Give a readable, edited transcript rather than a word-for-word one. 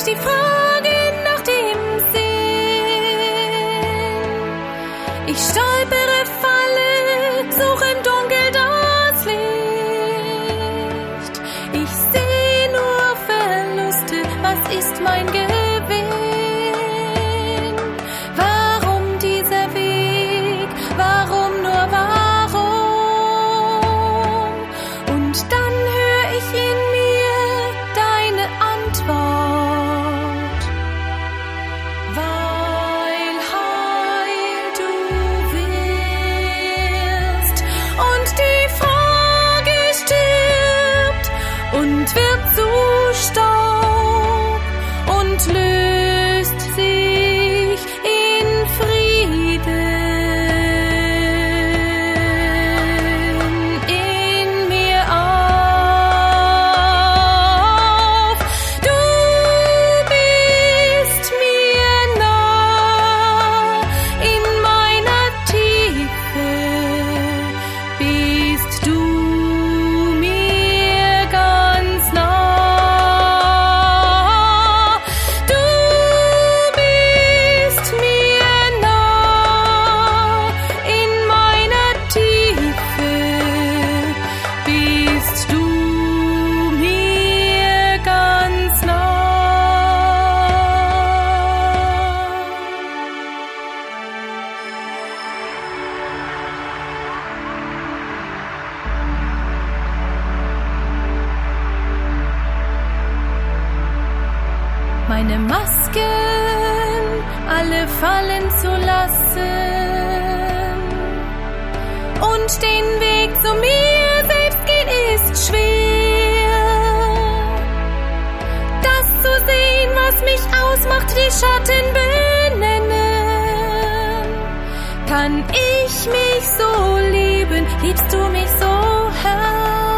die Frage nach dem Sinn. Ich stolpere, falle, suche im Dunkel das Licht. Ich sehe nur Verluste, was ist mein Gewinn? Warum dieser Weg? Warum nur warum? Und dann höre ich in mir deine Antwort. Weil heil du willst und die Frage stirbt und wird zu Staub und löst sich in Frieden in mir auf. Du bist mir nah, in meiner Tiefe bist du mir ganz nah. Du bist mir nah, in meiner Tiefe bist du mir ganz nah. Meine Masken alle fallen zu lassen und den Weg zu mir selbst gehen ist schwer. Das zu sehen, was mich ausmacht, die Schatten benennen. Kann ich mich so lieben, liebst du mich so, Herr?